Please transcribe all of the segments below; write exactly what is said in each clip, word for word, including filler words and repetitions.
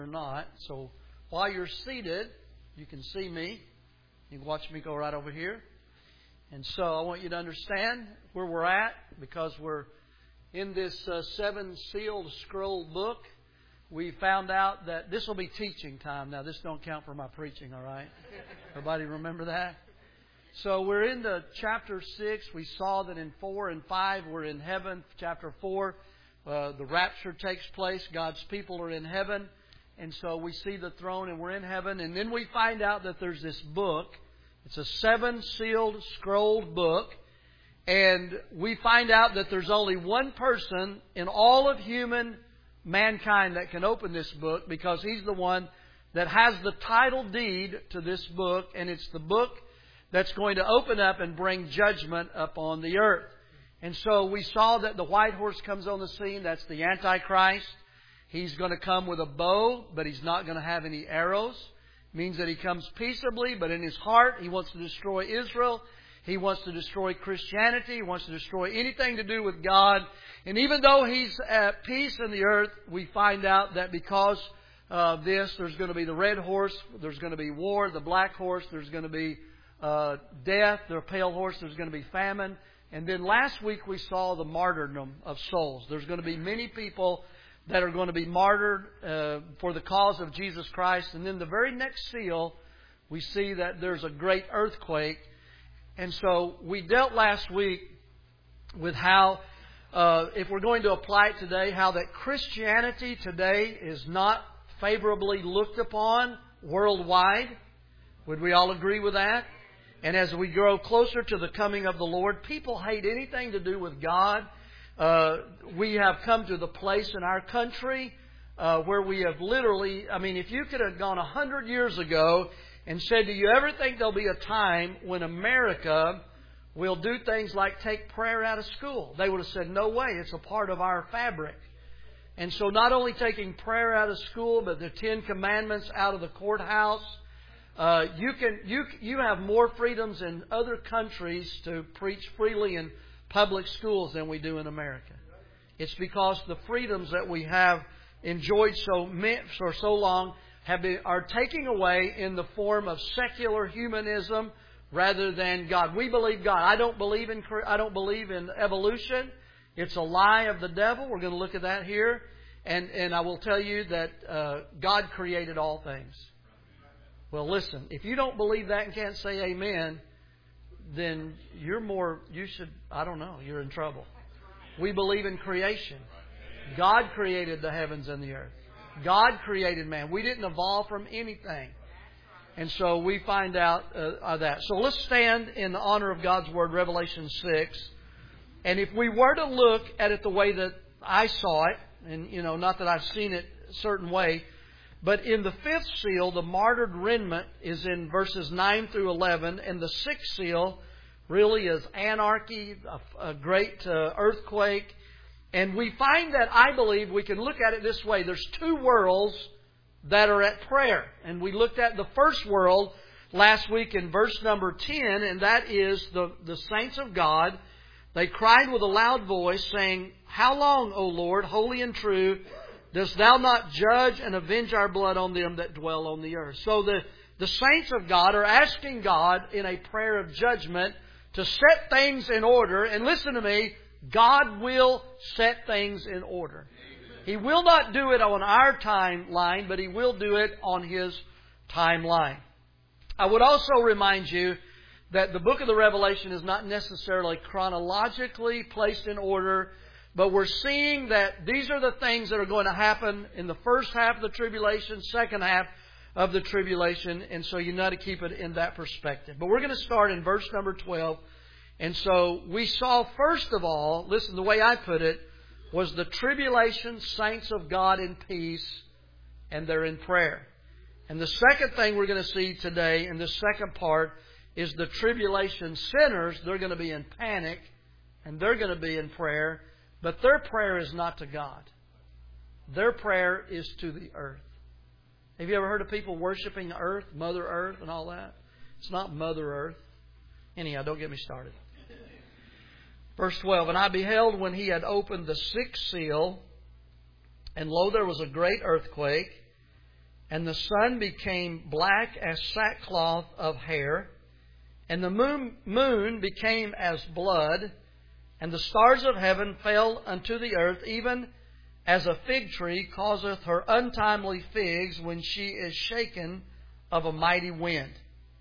or not. So while you're seated, you can see me. You can watch me go right over here. And so I want you to understand where we're at, because we're in this uh, seven sealed scroll book. We found out that this will be teaching time. Now, this don't count for my preaching, all right? Everybody remember that? So we're in the chapter six. We saw that in four and five we're in heaven. Chapter four, uh, the rapture takes place. God's people are in heaven. And so we see the throne and we're in heaven. And then we find out that there's this book. It's a seven sealed scrolled book. And we find out that there's only one person in all of human mankind that can open this book, because He's the one that has the title deed to this book. And it's the book that's going to open up and bring judgment upon the earth. And so we saw that the white horse comes on the scene. That's the Antichrist. He's going to come with a bow, but he's not going to have any arrows. It means that he comes peaceably, but in his heart he wants to destroy Israel. He wants to destroy Christianity. He wants to destroy anything to do with God. And even though he's at peace in the earth, we find out that because of this, there's going to be the red horse, there's going to be war, the black horse, there's going to be uh, death, the pale horse, there's going to be famine. And then last week we saw the martyrdom of souls. There's going to be many people that are going to be martyred uh, for the cause of Jesus Christ. And then the very next seal, we see that there's a great earthquake. And so we dealt last week with how, uh, if we're going to apply it today, how that Christianity today is not favorably looked upon worldwide. Would we all agree with that? And as we grow closer to the coming of the Lord, people hate anything to do with God. Uh, we have come to the place in our country uh, where we have literally, I mean, if you could have gone a hundred years ago and said, do you ever think there'll be a time when America will do things like take prayer out of school? They would have said, no way, it's a part of our fabric. And so not only taking prayer out of school, but the Ten Commandments out of the courthouse. Uh, you can you you have more freedoms in other countries to preach freely in public schools than we do in America. It's because the freedoms that we have enjoyed so for so long have been, are taking away in the form of secular humanism rather than God. We believe God. I don't believe in I don't believe in evolution. It's a lie of the devil. We're going to look at that here, and and I will tell you that uh, God created all things. Well, listen, if you don't believe that and can't say amen, then you're more, you should, I don't know, you're in trouble. We believe in creation. God created the heavens and the earth. God created man. We didn't evolve from anything. And so we find out uh, that. So let's stand in the honor of God's Word, Revelation six. And if we were to look at it the way that I saw it, and, you know, not that I've seen it a certain way, but in the fifth seal, the martyred remnant is in verses nine through eleven. And the sixth seal really is anarchy, a, a great uh, earthquake. And we find that, I believe, we can look at it this way. There's two worlds that are at prayer. And we looked at the first world last week in verse number ten. And that is the, the saints of God. They cried with a loud voice, saying, how long, O Lord, holy and true, dost Thou not judge and avenge our blood on them that dwell on the earth? So the, the saints of God are asking God in a prayer of judgment to set things in order. And listen to me, God will set things in order. He will not do it on our timeline, but He will do it on His timeline. I would also remind you that the book of the Revelation is not necessarily chronologically placed in order, but we're seeing that these are the things that are going to happen in the first half of the tribulation, second half of the tribulation. And so you know to keep it in that perspective. But we're going to start in verse number twelve. And so we saw, first of all, listen, the way I put it, was the tribulation saints of God in peace, and they're in prayer. And the second thing we're going to see today in this second part is the tribulation sinners. They're going to be in panic, and they're going to be in prayer. But their prayer is not to God. Their prayer is to the earth. Have you ever heard of people worshiping the earth, Mother Earth and all that? It's not Mother Earth. Anyhow, don't get me started. Verse twelve, and I beheld when He had opened the sixth seal, and lo, there was a great earthquake, and the sun became black as sackcloth of hair, and the moon, moon became as blood, and the stars of heaven fell unto the earth, even as a fig tree causeth her untimely figs when she is shaken of a mighty wind.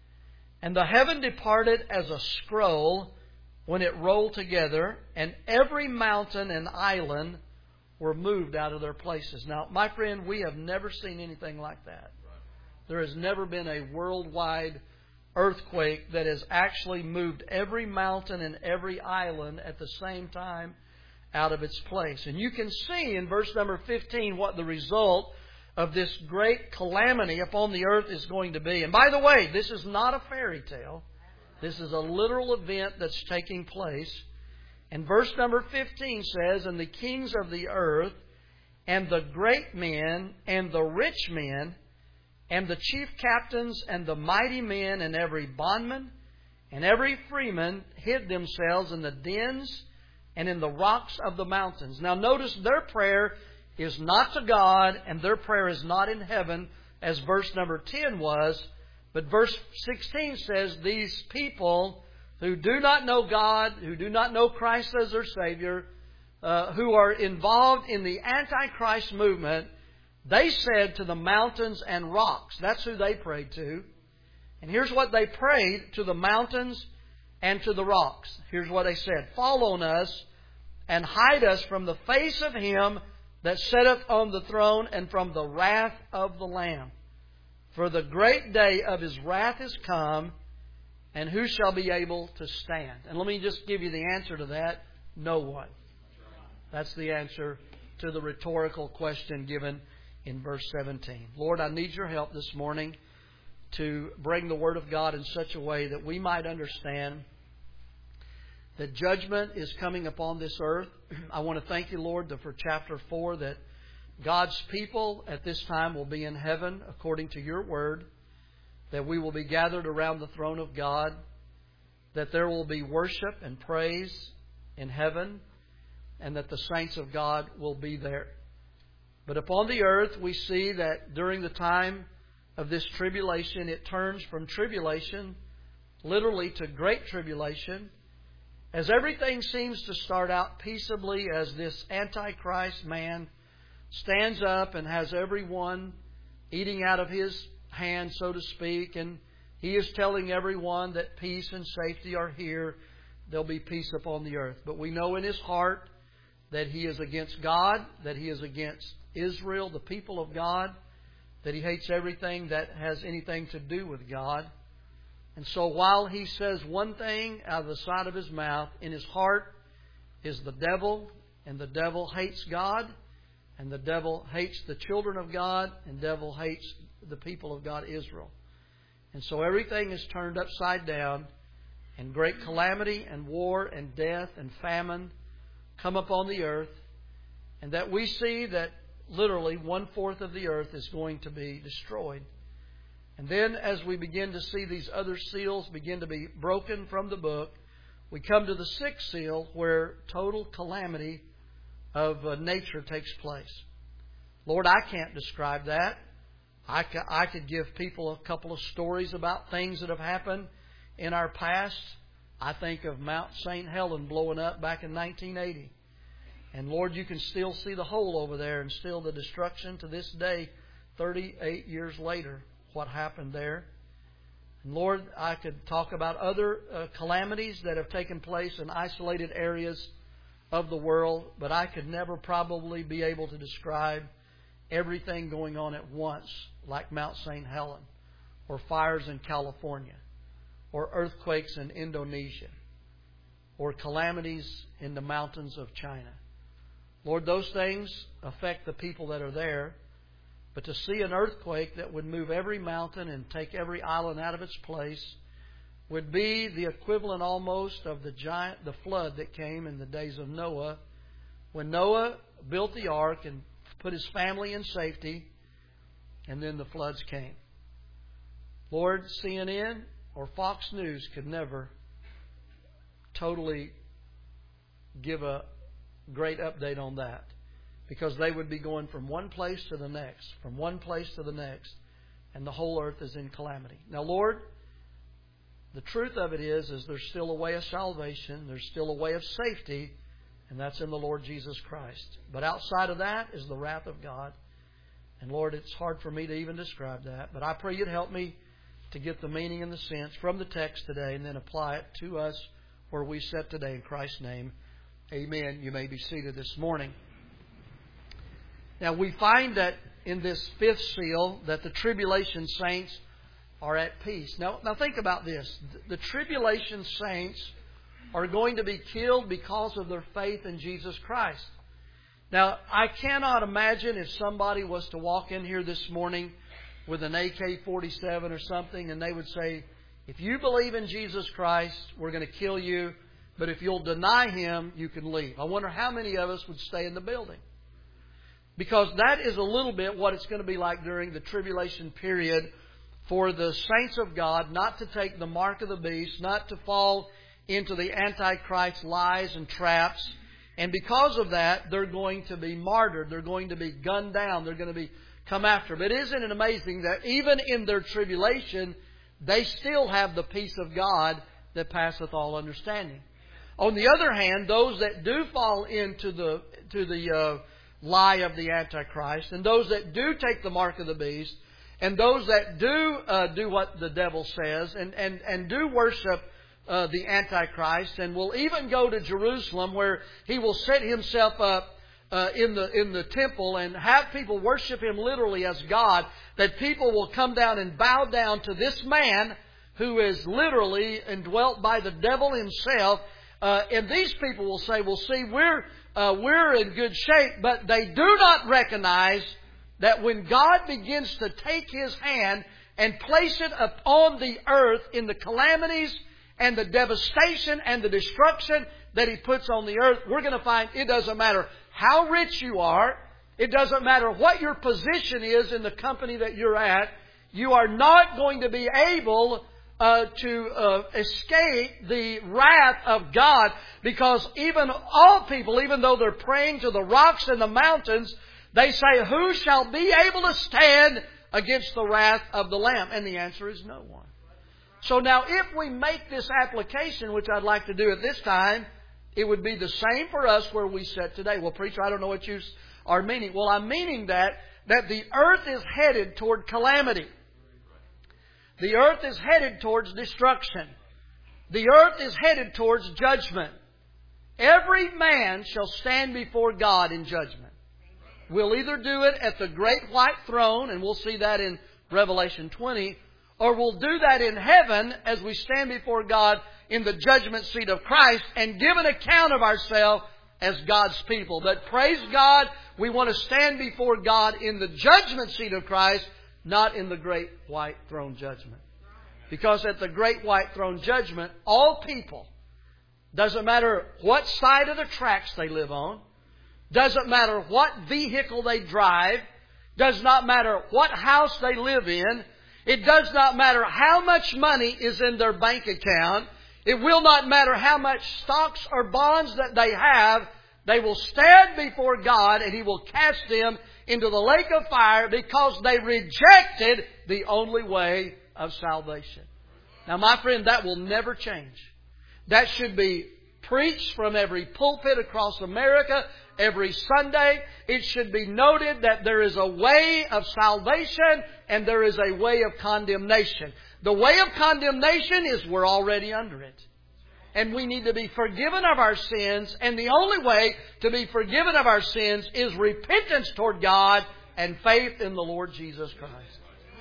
And the heaven departed as a scroll when it rolled together, and every mountain and island were moved out of their places. Now, my friend, we have never seen anything like that. There has never been a worldwide earthquake that has actually moved every mountain and every island at the same time out of its place. And you can see in verse number fifteen what the result of this great calamity upon the earth is going to be. And by the way, this is not a fairy tale. This is a literal event that's taking place. And verse number fifteen says, "And the kings of the earth, and the great men, and the rich men, and the chief captains, and the mighty men, and every bondman, and every freeman hid themselves in the dens and in the rocks of the mountains." Now notice their prayer is not to God, and their prayer is not in heaven, as verse number ten was. But verse sixteen says, these people who do not know God, who do not know Christ as their Savior, uh, who are involved in the Antichrist movement, they said to the mountains and rocks. That's who they prayed to. And here's what they prayed to the mountains and to the rocks. Here's what they said: "Fall on us and hide us from the face of Him that sitteth on the throne and from the wrath of the Lamb. For the great day of His wrath is come, and who shall be able to stand?" And let me just give you the answer to that. No one. That's the answer to the rhetorical question given in verse seventeen. Lord, I need Your help this morning to bring the Word of God in such a way that we might understand that judgment is coming upon this earth. I want to thank You, Lord, for chapter four, that God's people at this time will be in heaven according to Your Word, that we will be gathered around the throne of God, that there will be worship and praise in heaven, and that the saints of God will be there. But upon the earth, we see that during the time of this tribulation, it turns from tribulation literally to great tribulation, as everything seems to start out peaceably, as this Antichrist man stands up and has everyone eating out of his hand, so to speak, and he is telling everyone that peace and safety are here. There'll be peace upon the earth. But we know in his heart that he is against God, that he is against Israel, the people of God, that he hates everything that has anything to do with God. And so while he says one thing out of the side of his mouth, in his heart is the devil, and the devil hates God, and the devil hates the children of God, and the devil hates the people of God, Israel. And so everything is turned upside down, and great calamity and war and death and famine come upon the earth, and that we see that literally one-fourth of the earth is going to be destroyed. And then as we begin to see these other seals begin to be broken from the book, we come to the sixth seal, where total calamity of uh, nature takes place. Lord, I can't describe that. I, ca- I could give people a couple of stories about things that have happened in our past. I think of Mount Saint Helen blowing up back in nineteen eighty. And Lord, You can still see the hole over there, and still the destruction to this day, thirty-eight years later, what happened there. And Lord, I could talk about other uh, calamities that have taken place in isolated areas of the world, but I could never probably be able to describe everything going on at once, like Mount Saint Helen, or fires in California, or earthquakes in Indonesia, or calamities in the mountains of China. Lord, those things affect the people that are there, but to see an earthquake that would move every mountain and take every island out of its place would be the equivalent almost of the giant, the flood that came in the days of Noah, when Noah built the ark and put his family in safety, and then the floods came. Lord, C N N or Fox News could never totally give a great update on that, because they would be going from one place to the next, from one place to the next. and the whole earth is in calamity. Now, Lord, the truth of it is, is there's still a way of salvation. There's still a way of safety, and that's in the Lord Jesus Christ. But outside of that is the wrath of God. And Lord, it's hard for me to even describe that. But I pray You'd help me to get the meaning and the sense from the text today and then apply it to us where we sit today in Christ's name. Amen. You may be seated this morning. Now we find that in this fifth seal that the tribulation saints are at peace. Now, now think about this. The tribulation saints are going to be killed because of their faith in Jesus Christ. Now, I cannot imagine if somebody was to walk in here this morning with an A K forty-seven or something and they would say, if you believe in Jesus Christ, we're going to kill you, but if you'll deny Him, you can leave. I wonder how many of us would stay in the building. Because that is a little bit what it's going to be like during the tribulation period for the saints of God, not to take the mark of the beast, not to fall into the Antichrist lies and traps. And because of that, they're going to be martyred. They're going to be gunned down. They're going to be come after. But isn't it amazing that even in their tribulation, they still have the peace of God that passeth all understanding? On the other hand, those that do fall into the to the uh, lie of the Antichrist, and those that do take the mark of the beast, and those that do uh, do what the devil says, and, and, and do worship uh, the Antichrist, and will even go to Jerusalem where he will set himself up uh, in the in the temple and have people worship him literally as God, that people will come down and bow down to this man who is literally indwelt by the devil himself. Uh, and these people will say, well, see, we're uh, we're in good shape, but they do not recognize that when God begins to take His hand and place it upon the earth in the calamities and the devastation and the destruction that He puts on the earth, we're going to find it doesn't matter how rich you are, it doesn't matter what your position is in the company that you're at, you are not going to be able Uh, to uh, escape the wrath of God, because even all people, even though they're praying to the rocks and the mountains, they say, who shall be able to stand against the wrath of the Lamb? And the answer is no one. So now if we make this application, which I'd like to do at this time, it would be the same for us where we sit today. Well, preacher, I don't know what you are meaning. Well, I'm meaning that, that the earth is headed toward calamity. The earth is headed towards destruction. The earth is headed towards judgment. Every man shall stand before God in judgment. We'll either do it at the great white throne, and we'll see that in Revelation twenty, or we'll do that in heaven as we stand before God in the judgment seat of Christ and give an account of ourselves as God's people. But praise God, we want to stand before God in the judgment seat of Christ, not in the great white throne judgment. Because at the great white throne judgment, all people, doesn't matter what side of the tracks they live on, doesn't matter what vehicle they drive, does not matter what house they live in, it does not matter how much money is in their bank account, it will not matter how much stocks or bonds that they have, they will stand before God and He will cast them into the lake of fire because they rejected the only way of salvation. Now, my friend, that will never change. That should be preached from every pulpit across America every Sunday. It should be noted that there is a way of salvation and there is a way of condemnation. The way of condemnation is we're already under it. And we need to be forgiven of our sins. And the only way to be forgiven of our sins is repentance toward God and faith in the Lord Jesus Christ.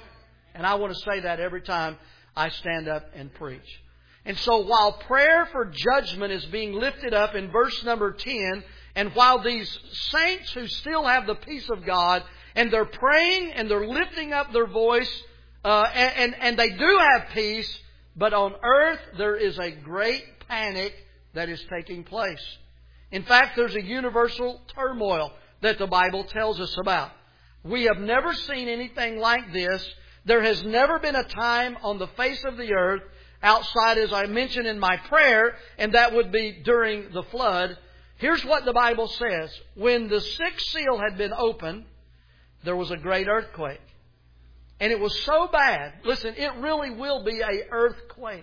And I want to say that every time I stand up and preach. And so while prayer for judgment is being lifted up in verse number ten, and while these saints who still have the peace of God, and they're praying and they're lifting up their voice, uh, and, and, and they do have peace, but on earth there is a great panic that is taking place. In fact, there's a universal turmoil that the Bible tells us about. We have never seen anything like this. There has never been a time on the face of the earth outside, as I mentioned in my prayer, and that would be during the flood. Here's what the Bible says. When the sixth seal had been opened, there was a great earthquake. And it was so bad. Listen, it really will be an earthquake.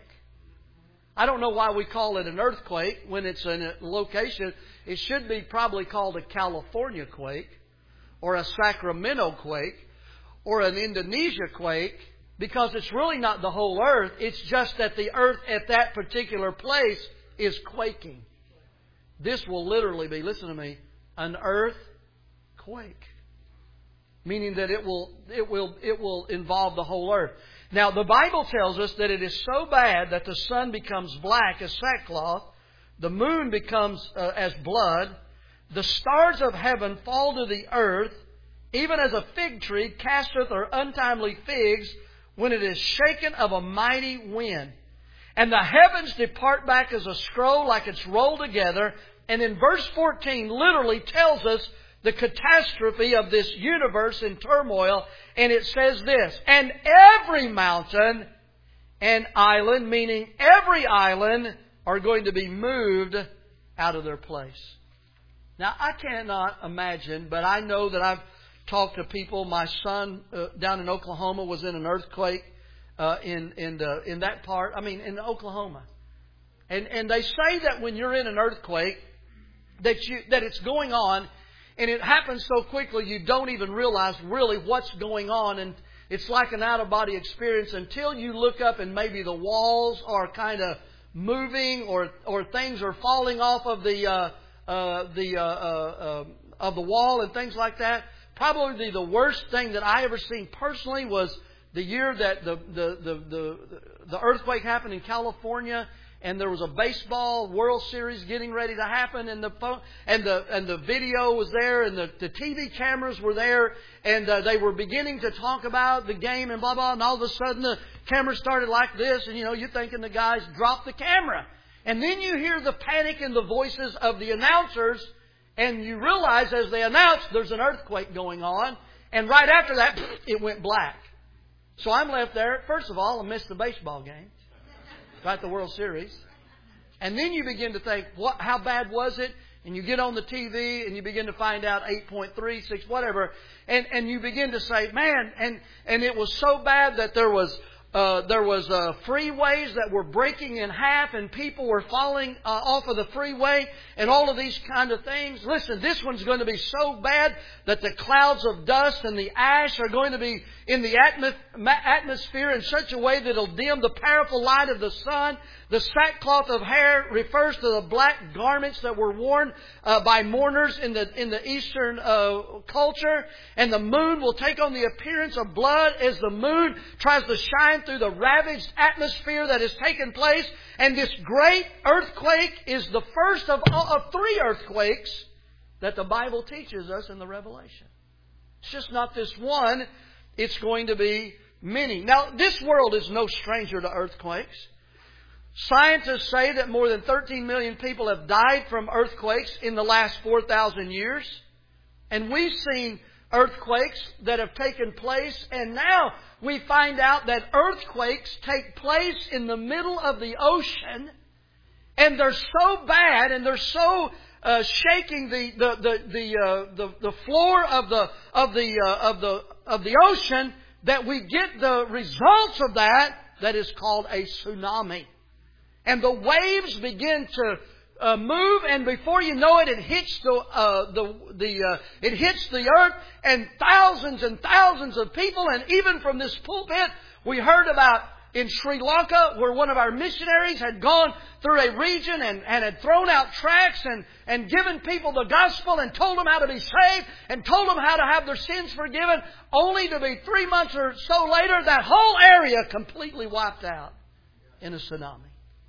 I don't know why we call it an earthquake when it's in a location. It should be probably called a California quake or a Sacramento quake or an Indonesia quake, because it's really not the whole earth. It's just that the earth at that particular place is quaking. This will literally be, listen to me, an earthquake. Meaning that it will, it will, it will involve the whole earth. Now, the Bible tells us that it is so bad that the sun becomes black as sackcloth, the moon becomes uh, as blood, the stars of heaven fall to the earth, even as a fig tree casteth her untimely figs when it is shaken of a mighty wind. And the heavens depart back as a scroll, like it's rolled together. And in verse fourteen literally tells us the catastrophe of this universe in turmoil. And it says this, and every mountain and island, meaning every island, are going to be moved out of their place. Now, I cannot imagine, but I know that I've talked to people. My son uh, down in Oklahoma was in an earthquake uh, in in the, in that part. I mean, in Oklahoma, and and they say that when you're in an earthquake, that you that it's going on, and it happens so quickly you don't even realize really what's going on, and it's like an out of body experience until you look up and maybe the walls are kind of moving, or or things are falling off of the uh, uh, the uh, uh, uh, of the wall and things like that. Probably the worst thing that I ever seen personally was the year that the the the the, the earthquake happened in California, and there was a baseball World Series getting ready to happen, and the phone, and the and the video was there, and the, the T V cameras were there, and uh, they were beginning to talk about the game and blah blah, and all of a sudden the camera started like this, and you know you're thinking the guys dropped the camera, and then you hear the panic in the voices of the announcers. And you realize as they announce there's an earthquake going on. And right after that, it went black. So I'm left there. First of all, I missed the baseball game. Right, the World Series. And then you begin to think, what? How bad was it? And you get on the T V and you begin to find out eight point three, six, whatever. And, and you begin to say, man, and, and it was so bad that there was... Uh, there was uh, freeways that were breaking in half, and people were falling uh, off of the freeway, and all of these kind of things. Listen, this one's going to be so bad that the clouds of dust and the ash are going to be in the atmosphere in such a way that it'll dim the powerful light of the sun. The sackcloth of hair refers to the black garments that were worn uh, by mourners in the in the Eastern uh, culture. And the moon will take on the appearance of blood as the moon tries to shine through the ravaged atmosphere that has taken place. And this great earthquake is the first of, of three earthquakes that the Bible teaches us in the Revelation. It's just not this one. It's going to be many. Now, this world is no stranger to earthquakes. Scientists say that more than thirteen million people have died from earthquakes in the last four thousand years. And we've seen earthquakes that have taken place. And now we find out that earthquakes take place in the middle of the ocean. And they're so bad and they're so uh, shaking the the the the, uh, the the floor of the of the uh, of the of the ocean that we get the results of that that is called a tsunami. And the waves begin to uh, move, and before you know it, it hits the uh, the the uh, it hits the earth, and thousands and thousands of people. And even from this pulpit, we heard about in Sri Lanka, where one of our missionaries had gone through a region and, and had thrown out tracts and, and given people the gospel and told them how to be saved and told them how to have their sins forgiven, only to be three months or so later, that whole area completely wiped out in a tsunami.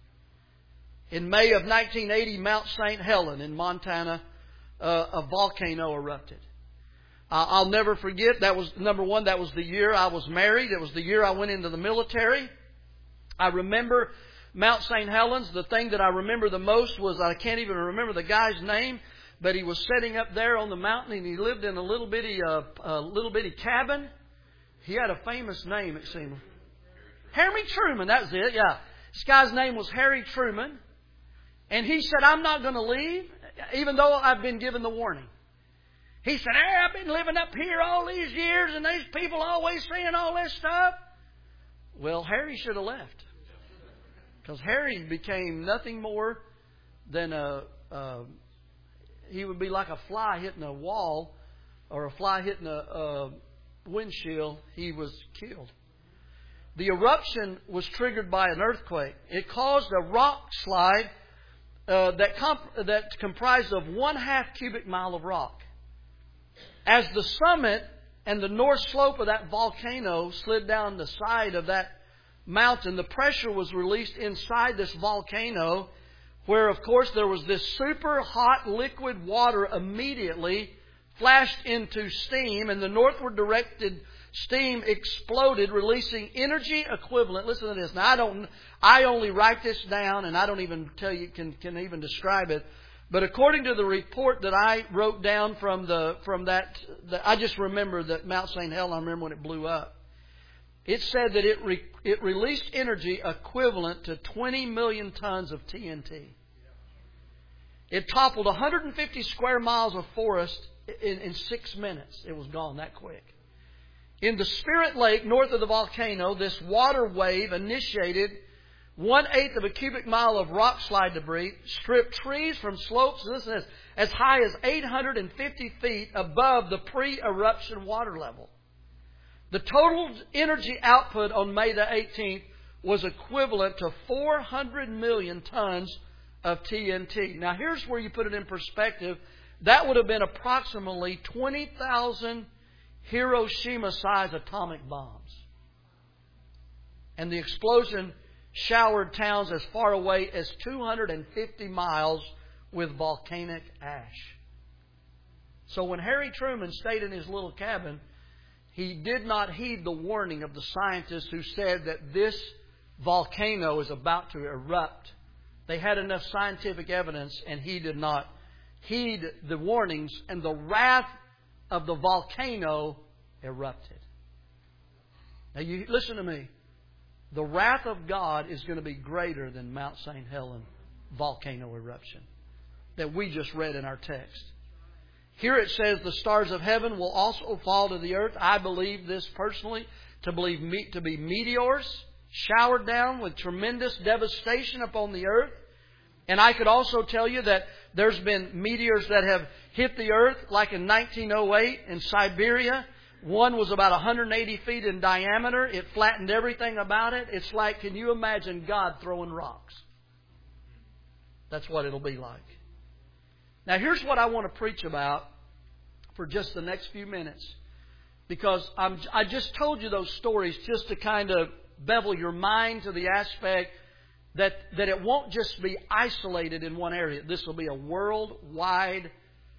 In May of nineteen eighty, Mount Saint Helens in Montana, uh, a volcano erupted. Uh, I'll never forget, that was, number one, that was the year I was married. It was the year I went into the military. I remember Mount Saint Helens. The thing that I remember the most was, I can't even remember the guy's name, but he was sitting up there on the mountain, and he lived in a little bitty, uh, uh, little bitty cabin. He had a famous name, it seemed. Harry Truman, that was it, yeah. This guy's name was Harry Truman. And he said, I'm not going to leave, even though I've been given the warning. He said, hey, I've been living up here all these years and these people always saying all this stuff. Well, Harry should have left. Because Harry became nothing more than a, a... He would be like a fly hitting a wall or a fly hitting a, a windshield. He was killed. The eruption was triggered by an earthquake. It caused a rock slide uh, that, comp- that comprised of one half cubic mile of rock. As the summit and the north slope of that volcano slid down the side of that mountain, the pressure was released inside this volcano, where, of course, there was this super hot liquid water immediately flashed into steam, and the northward directed steam exploded, releasing energy equivalent. Listen to this. Now, I don't. I only write this down, and I don't even tell you can can even describe it. But according to the report that I wrote down from the from that, the, I just remember that Mount Saint Helens. I remember when it blew up. It said that it re, it released energy equivalent to twenty million tons of T N T. It toppled one hundred fifty square miles of forest in, in six minutes. It was gone that quick. In the Spirit Lake, north of the volcano, this water wave initiated one-eighth of a cubic mile of rock slide debris, stripped trees from slopes, listen to this, as high as eight hundred fifty feet above the pre-eruption water level. The total energy output on May the eighteenth was equivalent to four hundred million tons of T N T. Now, here's where you put it in perspective. That would have been approximately twenty thousand Hiroshima-sized atomic bombs. And the explosion showered towns as far away as two hundred fifty miles with volcanic ash. So when Harry Truman stayed in his little cabin, he did not heed the warning of the scientists who said that this volcano is about to erupt. They had enough scientific evidence, and he did not heed the warnings, and the wrath of the volcano erupted. Now, you listen to me. The wrath of God is going to be greater than Mount Saint Helens volcano eruption that we just read in our text. Here it says the stars of heaven will also fall to the earth. I believe this personally to believe me, to be meteors showered down with tremendous devastation upon the earth. And I could also tell you that there's been meteors that have hit the earth, like in nineteen oh eight in Siberia. One was about one hundred eighty feet in diameter. It flattened everything about it. It's like, can you imagine God throwing rocks? That's what it'll be like. Now, here's what I want to preach about for just the next few minutes. Because I'm, I just told you those stories just to kind of bevel your mind to the aspect that, that it won't just be isolated in one area. This will be a worldwide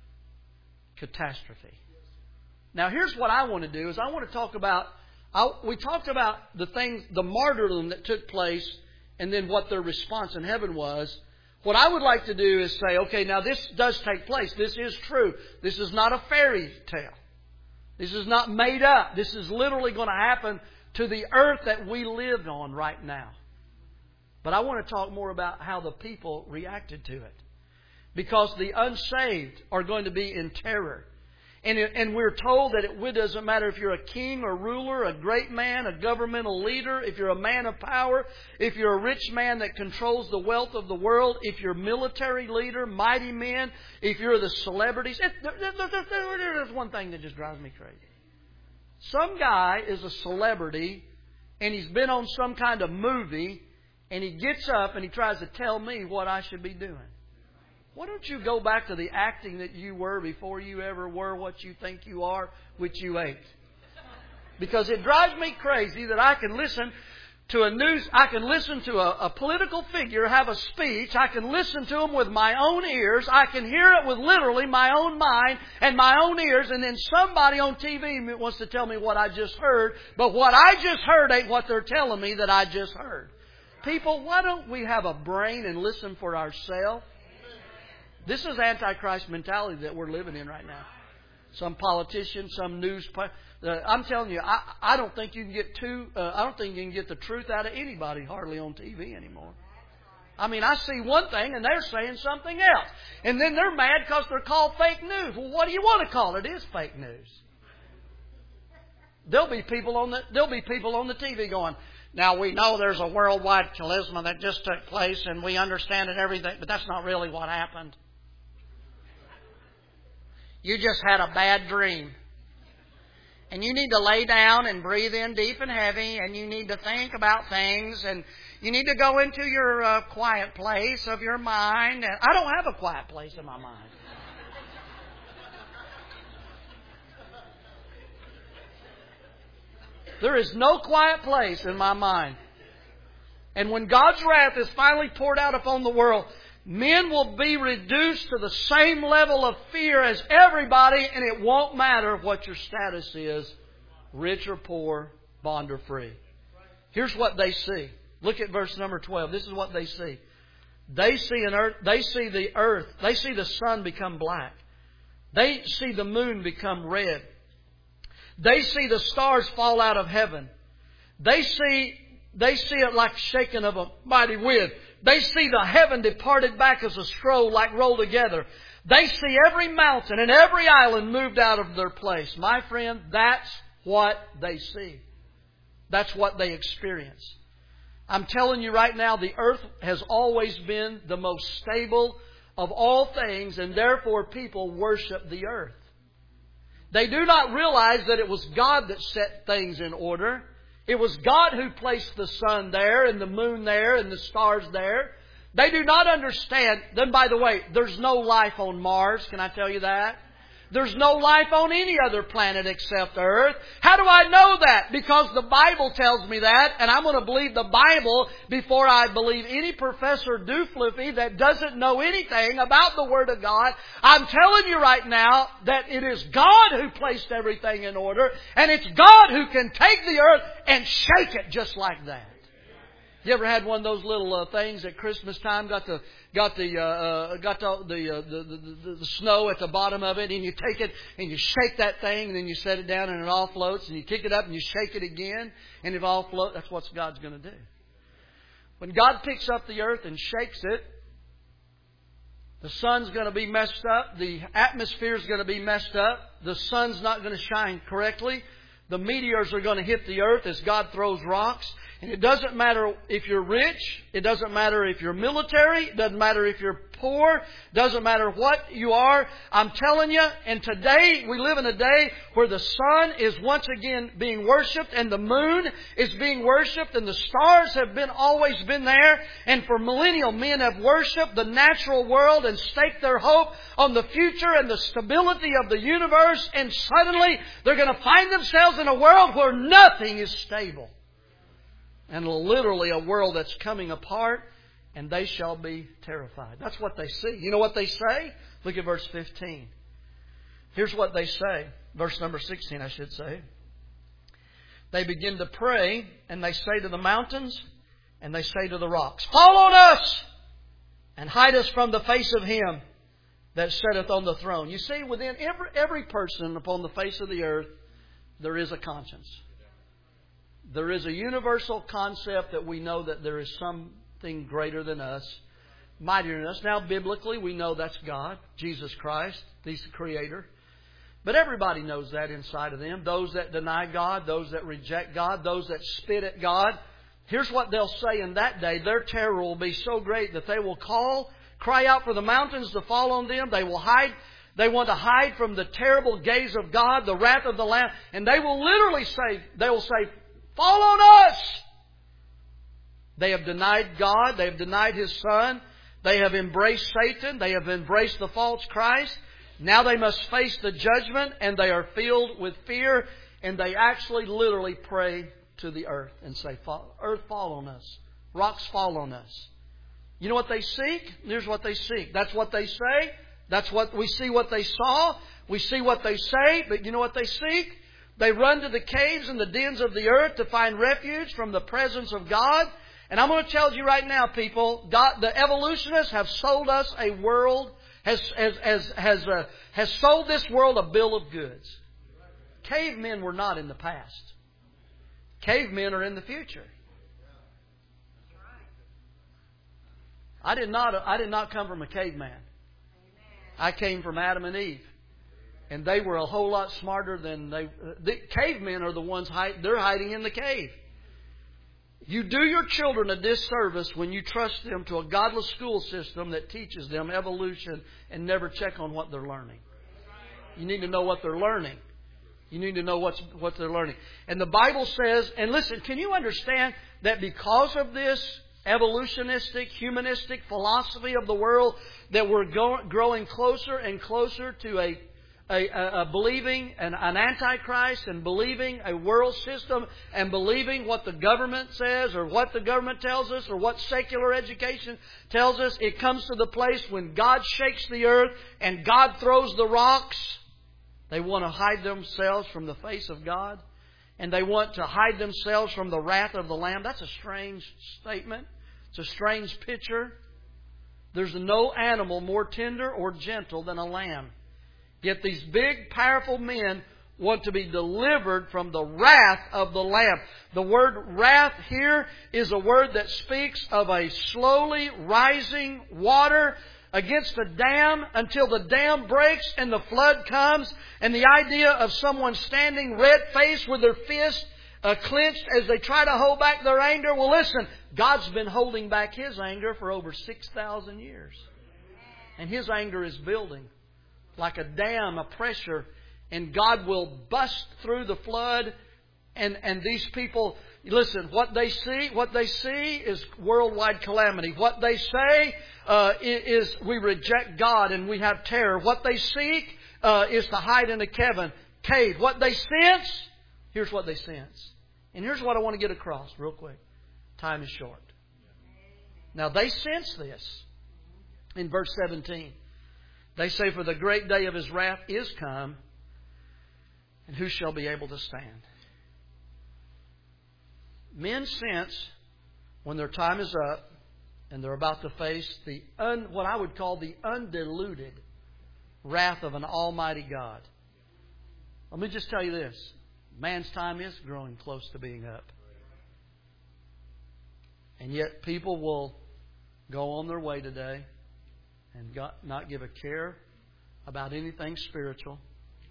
catastrophe. Now, here's what I want to do is I want to talk about, I, we talked about the things, the martyrdom that took place and then what their response in heaven was. What I would like to do is say, okay, now this does take place. This is true. This is not a fairy tale. This is not made up. This is literally going to happen to the earth that we live on right now. But I want to talk more about how the people reacted to it. Because the unsaved are going to be in terror. And, it, and we're told that it doesn't matter if you're a king or ruler, a great man, a governmental leader, if you're a man of power, if you're a rich man that controls the wealth of the world, if you're a military leader, mighty men, if you're the celebrities. It, there, there, there, there's one thing that just drives me crazy. Some guy is a celebrity and he's been on some kind of movie and he gets up and he tries to tell me what I should be doing. Why don't you go back to the acting that you were before you ever were what you think you are, which you ain't? Because it drives me crazy that I can listen to a news, I can listen to a, a political figure have a speech, I can listen to him with my own ears, I can hear it with literally my own mind and my own ears, and then somebody on T V wants to tell me what I just heard, but what I just heard ain't what they're telling me that I just heard. People, why don't we have a brain and listen for ourselves? This is Antichrist mentality that we're living in right now. Some politician, some news. Uh, I'm telling you, I, I don't think you can get too. Uh, I don't think you can get the truth out of anybody hardly on T V anymore. I mean, I see one thing and they're saying something else. And then they're mad because they're called fake news. Well, what do you want to call it? It is fake news. There'll be people on the, there'll be people on the T V going, now we know there's a worldwide charisma that just took place and we understand it everything, but that's not really what happened. You just had a bad dream. And you need to lay down and breathe in deep and heavy, and you need to think about things, and you need to go into your uh, quiet place of your mind. And I don't have a quiet place in my mind. There is no quiet place in my mind. And when God's wrath is finally poured out upon the world, men will be reduced to the same level of fear as everybody, and it won't matter what your status is, rich or poor, bond or free. Here's what they see. Look at verse number twelve. This is what they see. They see an earth, they see the earth, they see the sun become black. They see the moon become red. They see the stars fall out of heaven. They see, they see it like shaking of a mighty wind. They see the heaven departed back as a scroll, like rolled together. They see every mountain and every island moved out of their place. My friend, that's what they see. That's what they experience. I'm telling you right now, the earth has always been the most stable of all things, and therefore people worship the earth. They do not realize that it was God that set things in order. It was God who placed the sun there and the moon there and the stars there. They do not understand. Then, by the way, there's no life on Mars. Can I tell you that? There's no life on any other planet except Earth. How do I know that? Because the Bible tells me that, and I'm going to believe the Bible before I believe any Professor Doofliffy that doesn't know anything about the Word of God. I'm telling you right now that it is God who placed everything in order, and it's God who can take the earth and shake it just like that. You ever had one of those little uh, things at Christmas time? Got the got the uh, uh, got the the, uh, the, the the the snow at the bottom of it, and you take it and you shake that thing, and then you set it down, and it all floats. And you kick it up, and you shake it again, and it all floats. That's what God's going to do. When God picks up the earth and shakes it, the sun's going to be messed up. The atmosphere is going to be messed up. The sun's not going to shine correctly. The meteors are going to hit the earth as God throws rocks. And it doesn't matter if you're rich. It doesn't matter if you're military. It doesn't matter if you're poor. It doesn't matter what you are. I'm telling you, and today we live in a day where the sun is once again being worshipped and the moon is being worshipped and the stars have been always been there. And for millennial men have worshipped the natural world and staked their hope on the future and the stability of the universe. And suddenly they're going to find themselves in a world where nothing is stable. And literally a world that's coming apart, and they shall be terrified. That's what they see. You know what they say? Look at verse fifteen. Here's what they say. Verse number sixteen, I should say. They begin to pray, and they say to the mountains, and they say to the rocks, fall on us, and hide us from the face of Him that sitteth on the throne. You see, within every, every person upon the face of the earth, there is a conscience. There is a universal concept that we know that there is something greater than us, mightier than us. Now, biblically, we know that's God, Jesus Christ. He's the Creator. But everybody knows that inside of them. Those that deny God, those that reject God, those that spit at God. Here's what they'll say in that day. Their terror will be so great that they will call, cry out for the mountains to fall on them. They will hide. They want to hide from the terrible gaze of God, the wrath of the Lamb. And they will literally say, they will say, fall on us! They have denied God. They have denied His Son. They have embraced Satan. They have embraced the false Christ. Now they must face the judgment, and they are filled with fear. And they actually literally pray to the earth and say, earth, fall on us. Rocks, fall on us. You know what they seek? Here's what they seek. That's what they say. That's what we see what they saw. We see what they say. But you know what they seek? They run to the caves and the dens of the earth to find refuge from the presence of God. And I'm going to tell you right now, people, God, the evolutionists have sold us a world, has has has has, uh, has sold this world a bill of goods. Cavemen were not in the past. Cavemen are in the future. I did not, I did not come from a caveman. I came from Adam and Eve. And they were a whole lot smarter than they... The cavemen are the ones, hide, they're hiding in the cave. You do your children a disservice when you trust them to a godless school system that teaches them evolution and never check on what they're learning. You need to know what they're learning. You need to know what's, what they're learning. And the Bible says, and listen, can you understand that because of this evolutionistic, humanistic philosophy of the world, that we're go, growing closer and closer to a A, a, a believing an, an antichrist and believing a world system and believing what the government says or what the government tells us or what secular education tells us. It comes to the place when God shakes the earth and God throws the rocks. They want to hide themselves from the face of God. And they want to hide themselves from the wrath of the Lamb. That's a strange statement. It's a strange picture. There's no animal more tender or gentle than a lamb. Yet these big, powerful men want to be delivered from the wrath of the Lamb. The word wrath here is a word that speaks of a slowly rising water against a dam until the dam breaks and the flood comes. And the idea of someone standing red-faced with their fist uh, clenched as they try to hold back their anger. Well, listen, God's been holding back His anger for over six thousand years. And His anger is building like a dam, a pressure, and God will bust through the flood. And, and these people, listen, what they see, what they see is worldwide calamity. What they say uh, is we reject God and we have terror. What they seek uh, is to hide in a cave. Cave. What they sense, here's what they sense. And here's what I want to get across real quick. Time is short. Now they sense this in verse seventeen. They say, for the great day of His wrath is come, and who shall be able to stand? Men sense when their time is up and they're about to face the un, what I would call the undiluted wrath of an almighty God. Let me just tell you this. Man's time is growing close to being up. And yet people will go on their way today and God, not give a care about anything spiritual.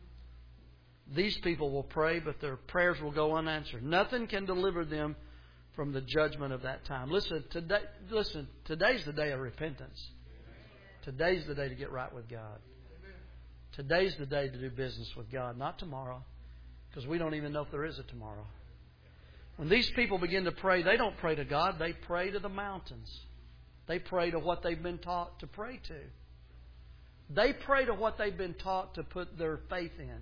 These people will pray, but their prayers will go unanswered. Nothing can deliver them from the judgment of that time. Listen, today, listen, today's the day of repentance. Today's the day to get right with God. Today's the day to do business with God, not tomorrow, because we don't even know if there is a tomorrow. When these people begin to pray, they don't pray to God, they pray to the mountains. They pray to what they've been taught to pray to. They pray to what they've been taught to put their faith in.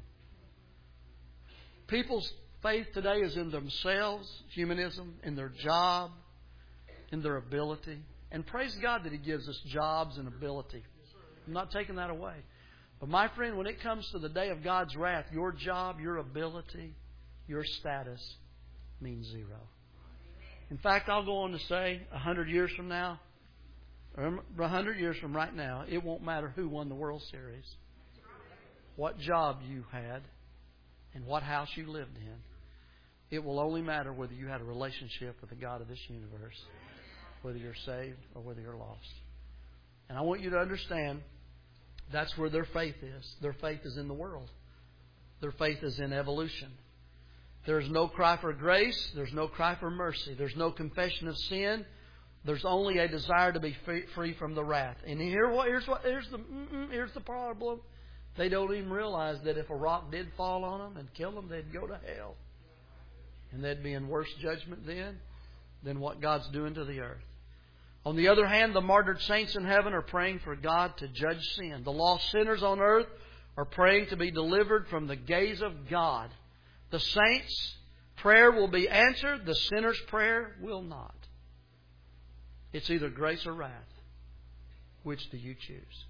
People's faith today is in themselves, humanism, in their job, in their ability. And praise God that He gives us jobs and ability. I'm not taking that away. But my friend, when it comes to the day of God's wrath, your job, your ability, your status means zero. In fact, I'll go on to say a hundred years from now, or a hundred years from right now, it won't matter who won the World Series, what job you had, and what house you lived in. It will only matter whether you had a relationship with the God of this universe, whether you're saved or whether you're lost. And I want you to understand that's where their faith is. Their faith is in the world. Their faith is in evolution. There's no cry for grace. There's no cry for mercy. There's no confession of sin. There's only a desire to be free from the wrath. And here, what? Here's what? Here's the. Here's the problem. They don't even realize that if a rock did fall on them and kill them, they'd go to hell, and they'd be in worse judgment then than what God's doing to the earth. On the other hand, the martyred saints in heaven are praying for God to judge sin. The lost sinners on earth are praying to be delivered from the gaze of God. The saints' prayer will be answered. The sinner's prayer will not. It's either grace or wrath. Which do you choose?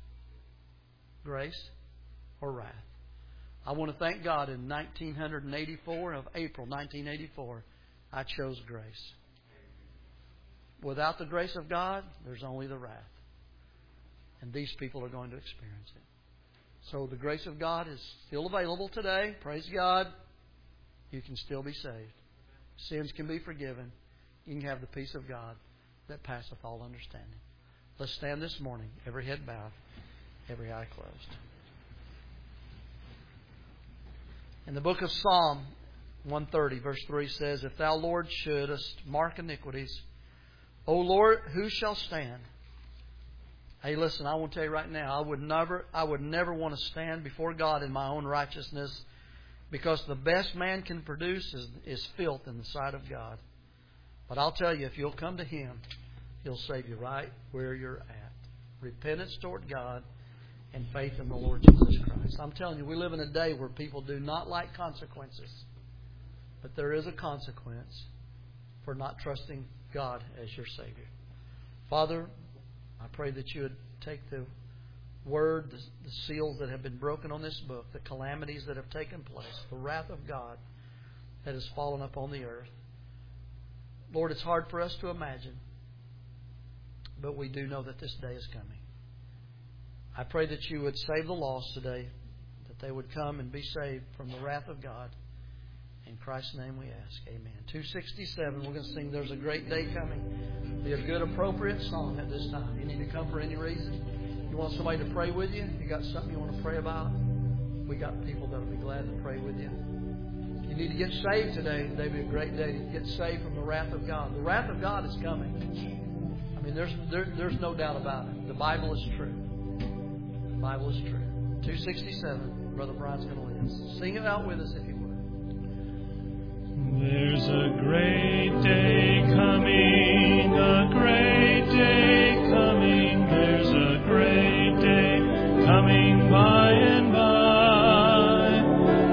Grace or wrath? I want to thank God in nineteen eighty-four, of April nineteen eighty-four, I chose grace. Without the grace of God, there's only the wrath. And these people are going to experience it. So the grace of God is still available today. Praise God. You can still be saved. Sins can be forgiven. You can have the peace of God that passeth all understanding. Let's stand this morning, every head bowed, every eye closed. In the book of Psalm one thirty, verse three says, If thou, Lord, shouldest mark iniquities, O Lord, who shall stand? Hey, listen, I want to tell you right now, I would never, I would never want to stand before God in my own righteousness, because the best man can produce is, is filth in the sight of God. But I'll tell you, if you'll come to Him, He'll save you right where you're at. Repentance toward God and faith in the Lord Jesus Christ. I'm telling you, we live in a day where people do not like consequences. But there is a consequence for not trusting God as your Savior. Father, I pray that you would take the Word, the, the seals that have been broken on this book, the calamities that have taken place, the wrath of God that has fallen upon the earth. Lord, it's hard for us to imagine, but we do know that this day is coming. I pray that you would save the lost today, that they would come and be saved from the wrath of God. In Christ's name we ask. Amen. two sixty-seven, we're going to sing There's a Great Day Coming. Be a good, appropriate song at this time. You need to come for any reason. You want somebody to pray with you? You got something you want to pray about? We got people that will be glad to pray with you. You need to get saved today. Today will be a great day to get saved from the wrath of God. The wrath of God is coming. I mean, there's there, there's no doubt about it. The Bible is true. The Bible is true. two sixty-seven, Brother Brian's going to lead us. Sing it out with us if you would. There's a great day